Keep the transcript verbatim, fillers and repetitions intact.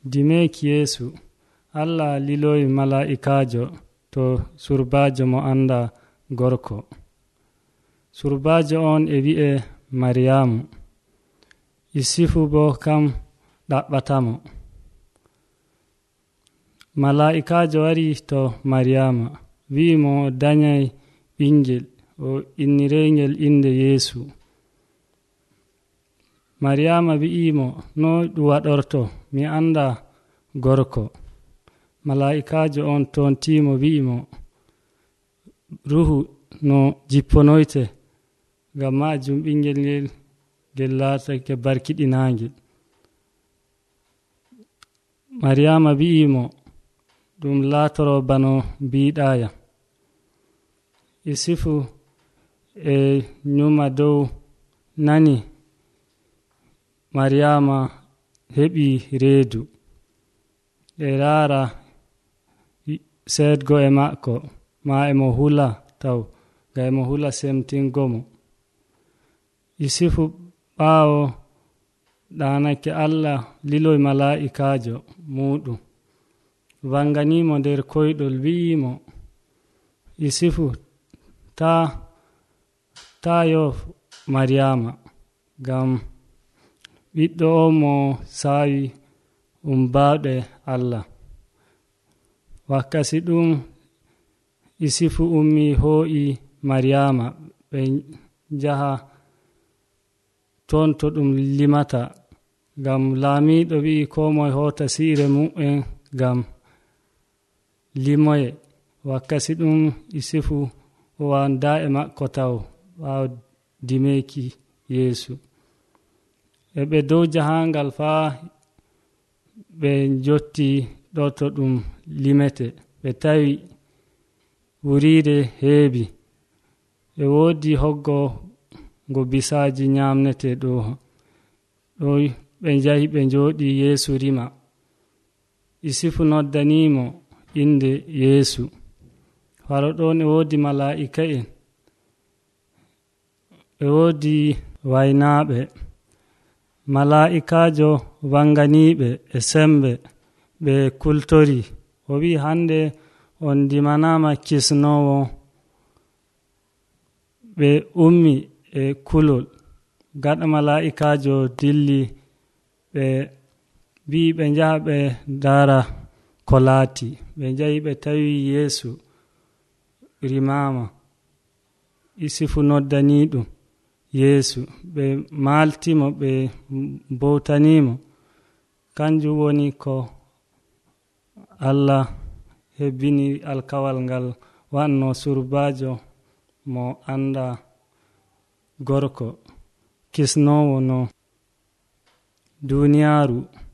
dimeeki Yeesu Allah liloyi mala'ikaajo to surbaajo mo anda gorko. Surbaajo on e wi'e Maryamu. Yusufu bo kam ɗaɓɓatamo. Mala'ikaajo wari to Maryama wi'i mo danyay ɓingel o innirengel inde Yeesu. Maryama wi'imo no ɗum waɗorto mi anda gorko. Mala'ikaajo on tontimo wi'imo ruhu no jipponoyte ngam majum ɓingel ngel ngel laatake barkiɗinangel. Maryama wi'imo ɗum laatoro bano mbiɗaya. Yusufu e nyuma dow nani Maryama heɓi reedu e raara seedgo e makko ma emo hula taw ga emo hula semtingomo. Yusufu ɓaawo ɗanake Allah liloy mala'ikaajo muɗum wanganimo nder koyɗol wi'imo Yusufu ta ta yof Maryama gam ɓiɗɗo o mo saawi um bawɗe Allah. Wakkati ɗum Yusufu ummi hoo'i Maryama ɓe jaha ton to ɗum limata gam laamiɗo wi'i ko moye hota siire mu'en gam limoye. Wakkati ɗum Yusufu o wanda e makko taw ɓaawo dimeeki Yeesu. E ɓe dow jahangal faa ɓe jotti ɗo to ɗum limete ɓe tawi wuriide heebi e woodi hoggo ngo bisaaji ñamnete ɗo ɗo ɓe njahi ɓe njooɗi Yeesu rima. Yusufu noddanimo inde Yeesu. Faro ɗon e woodi mala'ika'en e woodi waynaaɓe. Mala'ikaajo wanganiɓe e sembe ɓe kultori o wi hande on dimanama kisnowo. Ɓe ummi e kulol gaɗa mala'ikaajo dilli ɓe wi ɓe njaha ɓe dara ko laati. Ɓe njahi ɓe tawi Yeesu rimama. Yusufu noddani ɗum Yeesu. Ɓe maltimo ɓe bowtanimo. Kanjum woni ko Allah hebbini alkawal ngal wanno surbaajo mo anda gorko kisnowo no duniyaaru.